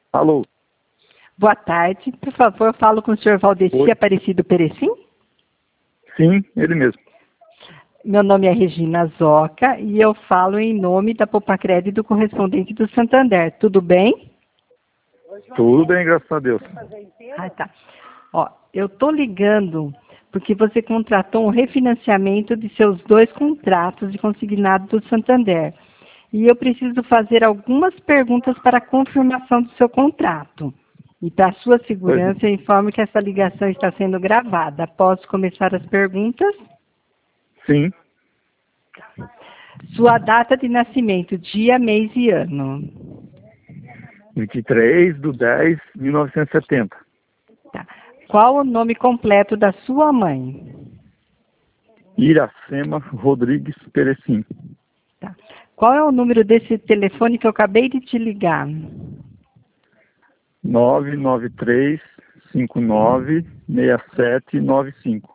Alô? Boa tarde. Por favor, falo com o senhor Valdeci Oi. Aparecido Perecim. Sim, ele mesmo. Meu nome é Regina Zoca e eu falo em nome da Poupa-Crédito correspondente do Santander. Tudo bem? Tudo bem, graças a Deus. Ah, tá. Ó, eu tô ligando porque você contratou um refinanciamento de seus 2 contratos de consignado do Santander. E eu preciso fazer algumas perguntas para a confirmação do seu contrato. E para sua Pois não. segurança, eu informo que essa ligação está sendo gravada. Posso começar as perguntas? Sim, Sua data de nascimento, dia, mês e ano. 23/10/1970. Tá. Qual o nome completo da sua mãe? Iracema Rodrigues Perecim. Tá. Qual é o número desse telefone que eu acabei de te ligar? 993596795.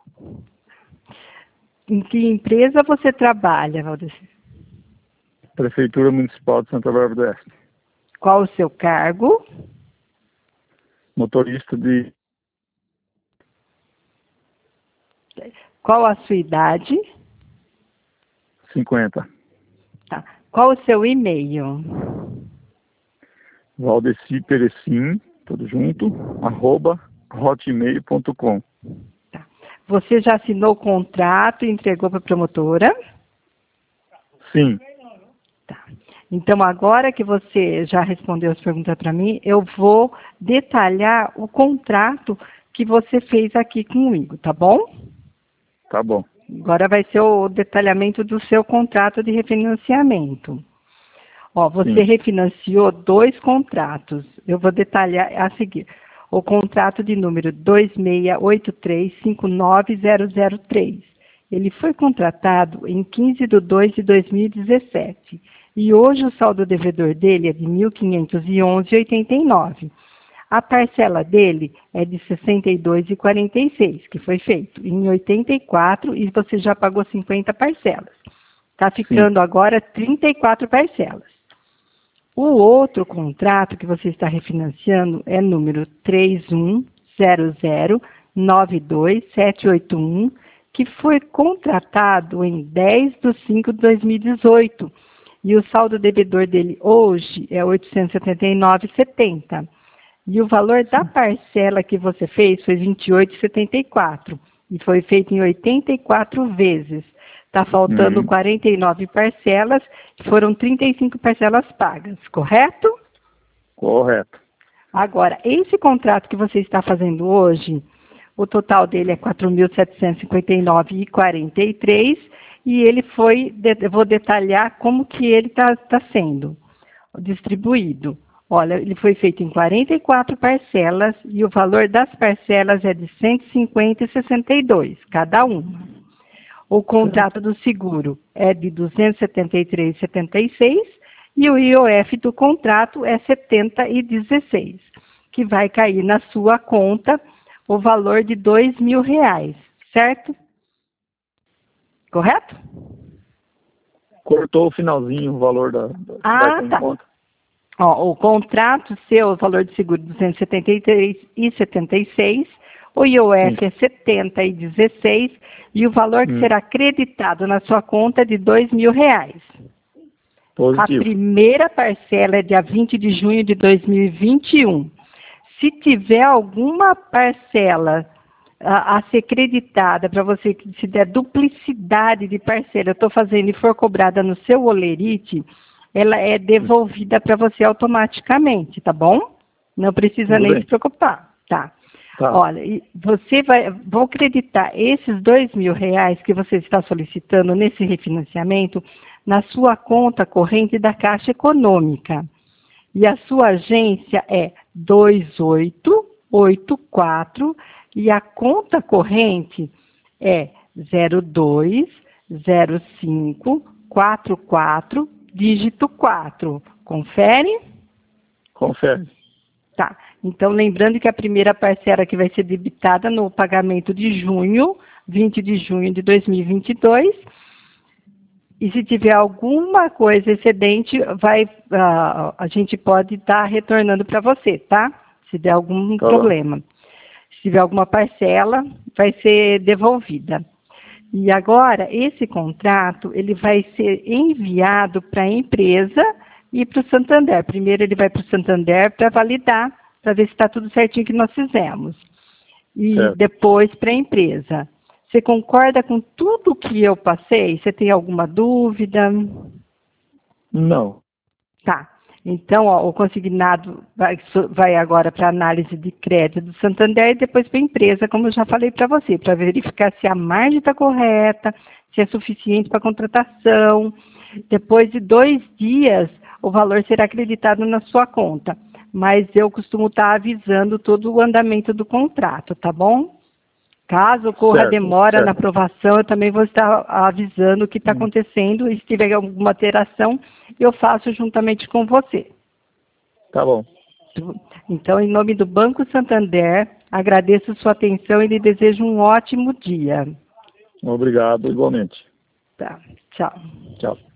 Em que empresa você trabalha, Valdeci? Prefeitura Municipal de Santa Bárbara do Oeste. Qual o seu cargo? Motorista de Qual a sua idade? 50. Tá. Qual o seu e-mail? Valdeci Perecim, tudo junto, @hotmail.com. Tá. Você já assinou o contrato e entregou para a promotora? Sim, Tá. Então, agora que você já respondeu as perguntas para mim, eu vou detalhar o contrato que você fez aqui comigo, tá bom? tá bom. Agora vai ser o detalhamento do seu contrato de refinanciamento. Ó, você Sim, refinanciou 2 contratos. Eu vou detalhar a seguir. O contrato de número 268359003. Ele foi contratado em 15/2/2017. E hoje o saldo devedor dele é de R$ 1.511,89. A parcela dele é de R$ 62,46, que foi feito em 84 e você já pagou 50 parcelas. Está sim. ficando agora 34 parcelas. O outro contrato que você está refinanciando é número 3100927881, que foi contratado em 10/5/2018. E o saldo devedor dele hoje é R$ 879,70. E o valor da parcela que você fez foi R$ 28,74. E foi feito em 84 vezes. Está faltando Uhum. 49 parcelas, foram 35 parcelas pagas, correto? Correto. Agora, esse contrato que você está fazendo hoje, o total dele é R$ 4.759,43 e ele foi, eu vou detalhar como que ele está sendo distribuído. Olha, ele foi feito em 44 parcelas e o valor das parcelas é de R$ 150,62, cada uma. O contrato do seguro é de R$ 273,76 e o IOF do contrato é R$ 70,16, que vai cair na sua conta o valor de R$ 2.000, certo? Correto? Cortou o finalzinho o valor da vai Ah, ter em tá. conta. Ó, o contrato seu, o valor de seguro R$ 273,76, o Sim. IOF é 70,16 e o valor que será acreditado na sua conta é de R$ 2.000. A Positivo. primeira parcela é dia 20 de junho de 2021. Se tiver alguma parcela a ser creditada para você, se der duplicidade de parcela, eu estou fazendo e for cobrada no seu olerite, ela é devolvida para você automaticamente, tá bom? Não precisa Tudo nem bem. se preocupar, tá? Tá. Olha, vou acreditar esses R$ 2.000 que você está solicitando nesse refinanciamento na sua conta corrente da Caixa Econômica. E a sua agência é 2884 e a conta corrente é 020544, dígito 4. Confere? Confere. Tá. Então, lembrando que a primeira parcela que vai ser debitada no pagamento de junho, 20 de junho de 2022, E se tiver alguma coisa excedente, a gente pode estar retornando para você, tá? Se der algum problema. Se tiver alguma parcela, vai ser devolvida. E agora, esse contrato, ele vai ser enviado para a empresa e para o Santander. Primeiro ele vai para o Santander para validar, para ver se está tudo certinho que nós fizemos. E depois para a empresa. Você concorda com tudo que eu passei? Você tem alguma dúvida? Não. Tá. Então, ó, o consignado vai agora para análise de crédito do Santander e depois para a empresa, como eu já falei para você, para verificar se a margem está correta, se é suficiente para a contratação. Depois de 2 dias, o valor será acreditado na sua conta. Mas eu costumo estar avisando todo o andamento do contrato, tá bom? Caso ocorra demora na aprovação, eu também vou estar avisando o que está acontecendo. E se tiver alguma alteração, eu faço juntamente com você. Tá bom. Então, em nome do Banco Santander, agradeço sua atenção e lhe desejo um ótimo dia. Obrigado, igualmente. Tá, tchau. Tchau.